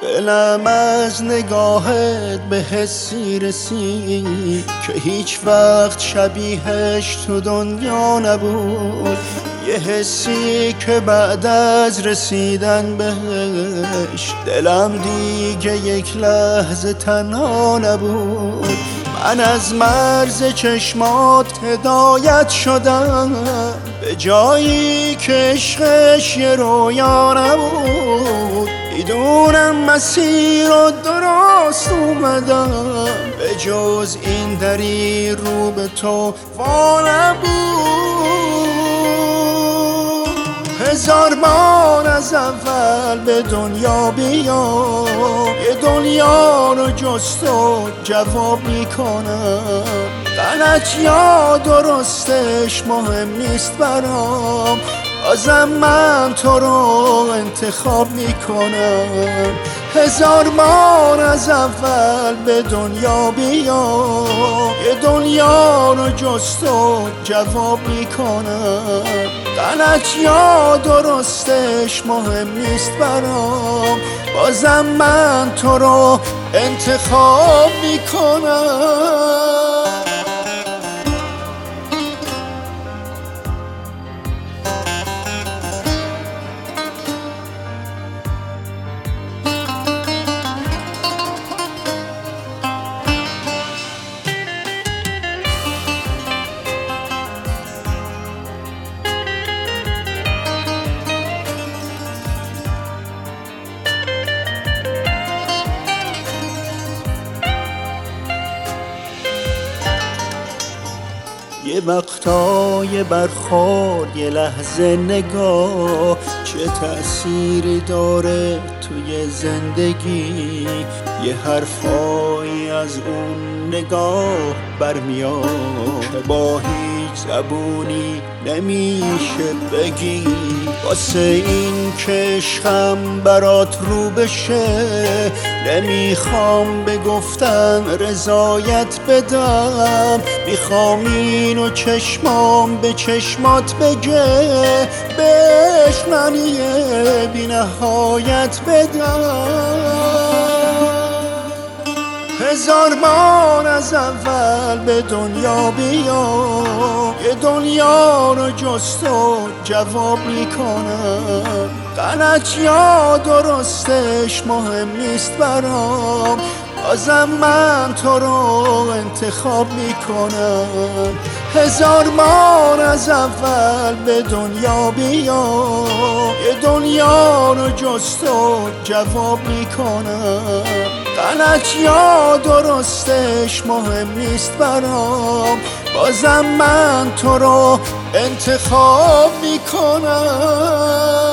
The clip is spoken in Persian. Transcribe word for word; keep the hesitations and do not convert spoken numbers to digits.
دلم از نگاهت به حسی رسید که هیچ وقت شبیهش تو دنیا نبود. یه حسی که بعد از رسیدن بهش دلم دیگه یک لحظه تنها نبود. من از مرز چشمات هدایت شدم به جایی که عشقش یه رویا نبود. میدونم مسیر رو درست اومدم، به جز این دری رو به تو وا نبود. هزار بار از اول به دنیا بیا، یه دنیا رو جست و جواب میکنم. غلط یا درستش مهم نیست برام، بازم من تو رو انتخاب میکنم. هزار بار از اول به دنیا بیا، یه دنیا رو جست و جواب میکنم. غلط یا درستش مهم نیست برام، بازم من تو رو انتخاب میکنم. یه وقتای برخورد، یه لحظه نگاه، چه تأثیری داره توی زندگی. یه حرفایی از اون نگاه برمیاد که با هیچ زبونی نمیشه بگی. واسه این که عشقم برات رو بشه، نمیخوام به گفتن رضایت بدم. میخوام اینو چشمام به چشمات بگه، بهش معنی بی نهایت بدم. هزار بار از اول به دنیا بیا، یه دنیا رو جست و جواب میکنم. غلط یا درستش مهم نیست برام، بازم من تو رو انتخاب میکنم. هزار بار از اول به دنیا بیا، یه دنیا رو جست و جواب میکنم. غلط یا درستش مهم نیست برام، بازم من تو رو انتخاب میکنم.